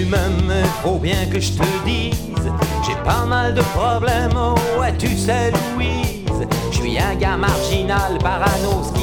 même, faut bien que je te dise, j'ai pas mal de problèmes, ouais tu sais Louise, je suis un gars marginal, parano,